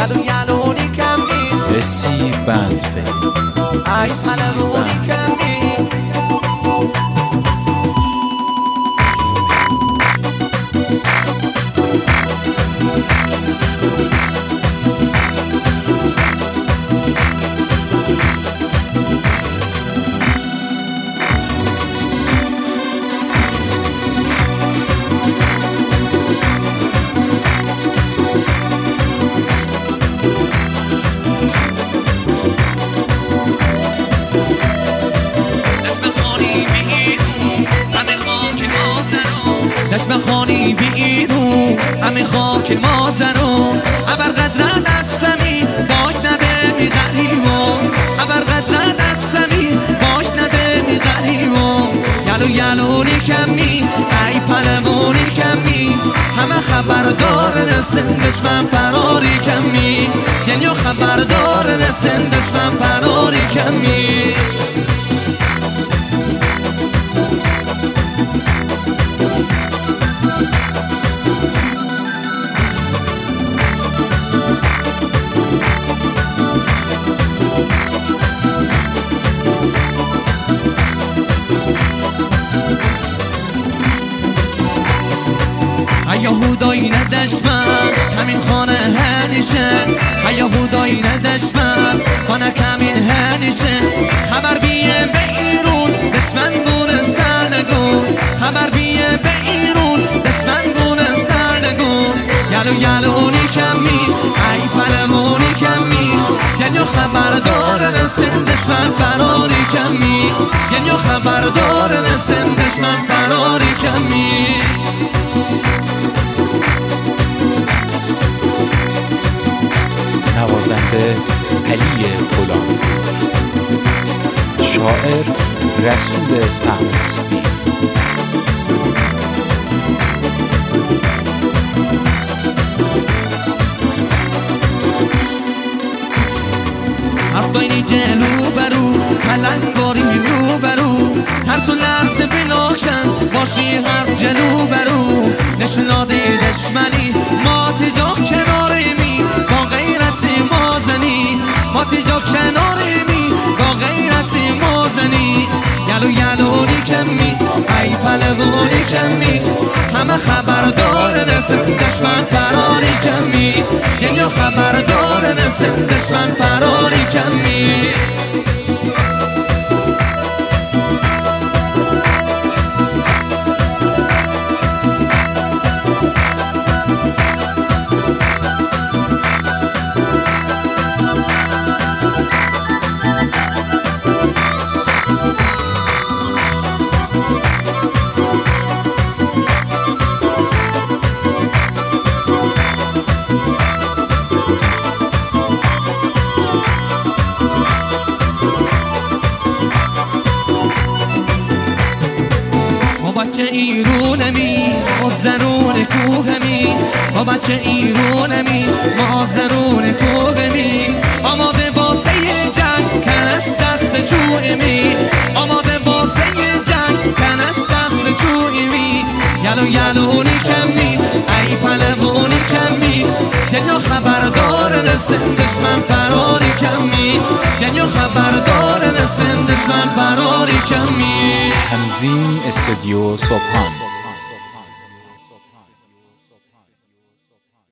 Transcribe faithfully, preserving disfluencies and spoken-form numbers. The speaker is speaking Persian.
یلو یلونی کمی بسی بند به ای پلمونی کمی نشم خانی بی ایرون همه خاک مازرون ابر قدر دستمی باک نده می غریبون ابر قدر دستمی باک نده می غریبون یلو یلونی کمی ای پلمونی کمی همه خبردار نسندش من فراری کمی یعنی خبردار نسندش من فراری کمی یهودایی ندشمن همین خانه هنیشه یهودایی ندشمن خانه کمین هنیشه خبر بیه به ایرون دشمن بونه سر نگون خبر بیه به ایرون دشمن بونه سر نگون یلو یلونی کمی ای پلمونی کمی یعنی خبردار نسن دشمن فراری کمی یعنی خبردار نسن دشمن فراری کمی نوازنده علی غلامی، شاعر رسول طهماسبی. حرفایی جلو برو ملنگاری رو برو ترس و لرز بناکن باشی هر جلو برو نشناده دشمنی ما تجا کناره می با غیرت مازنی ما تجا کناره می با غیرت مازنی یلو یلونی کمی ای پلمونی کمی همه خبردار نسن دشمن فراری کمی یعنی خبردار نسن دشمن فراری کمی بچه ایرونمی ما زرون کوهمی ما بچه ایرونمی ما زرون کوهمی آماده واسه جنگ کنست دست چویمی آماده واسه جنگ کنست دست چویمی یلو یلونی کمی ای پلمونی کمی یعنی خبردار نسن دشمن فراری کمی یعنی خبردار نسن دشمن فراری کمی تنظیم استودیو صبحان.